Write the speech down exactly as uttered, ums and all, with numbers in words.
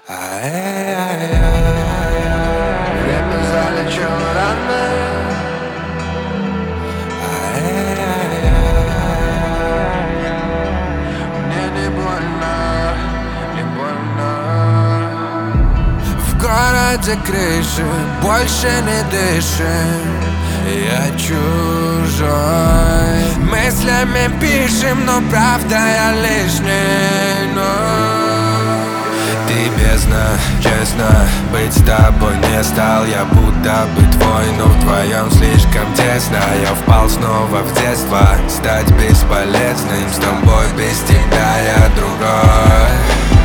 Время залечило раны. Мне не больно, не больно. В городе крыши больше не дышим. Я чужой. Мыслями пишем, но правда я лишний, но ты бездна, честно, быть с тобой не стал. Я будто бы твой, но вдвоем слишком тесно. Я впал снова в детство, стать бесполезным. С тобой, без тебя я другой.